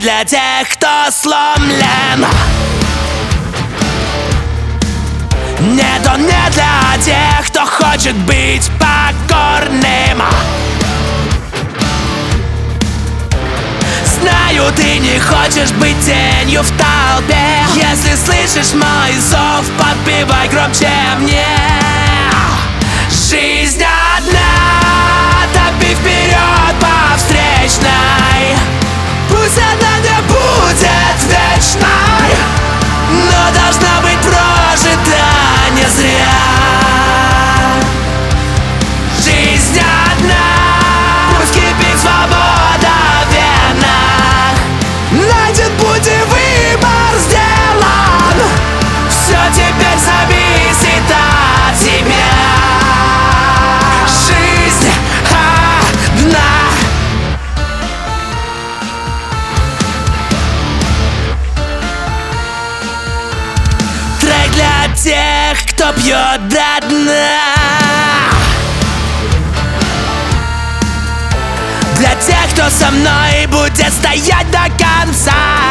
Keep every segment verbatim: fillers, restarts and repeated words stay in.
для тех, кто сломлен. Нет, он не для тех, кто хочет быть покорным. Знаю, ты не хочешь быть тенью в толпе. Если слышишь мой зов, подпевай громче мне. Жизнь одна, топи вперед по встречной. Пусть она не будет вечной, но должна быть прожита не зря. Жизнь одна, пусть кипит свобода в венах. Найден путь и выбор сделан. Все теперь зависит от тебя. Жизнь одна. Трек для тех, кто пьет до дна. Для тех, кто со мной будет стоять до конца.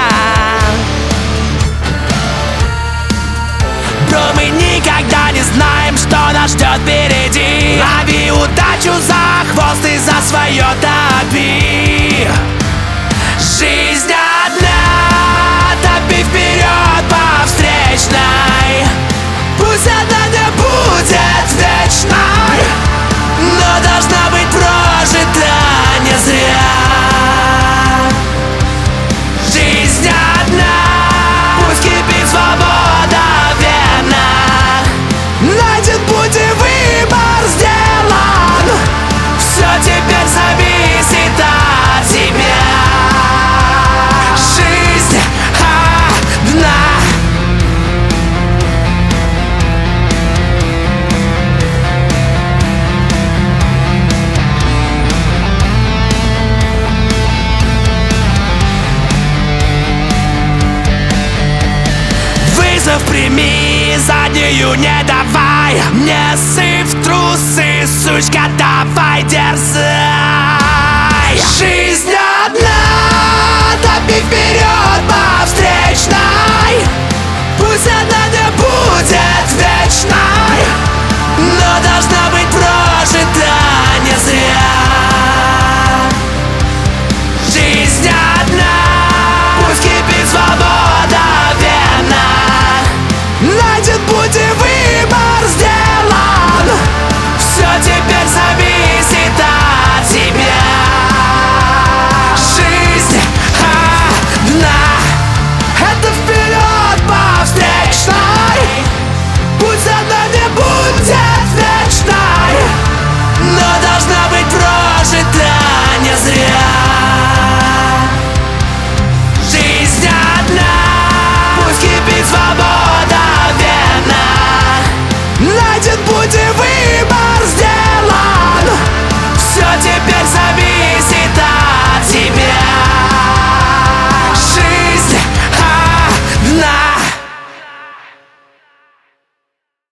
Бро, мы никогда не знаем, что нас ждет впереди. Лови удачу за хвост и за свое топи. Жизнь одна, топи вперед по встречной. Пусть она не будет вечной, но должна быть прожита не зря. Жизнь одна, пусть кипит свобода в венах. Найден путь и выбор сделан. Все теперь зависит от тебя. Жизнь одна. Вызов прими, заднюю не давай. Не сыпь в трусы, сучка, давай дерзай. Жизнь одна, топи вперед по встречной. Пусть она не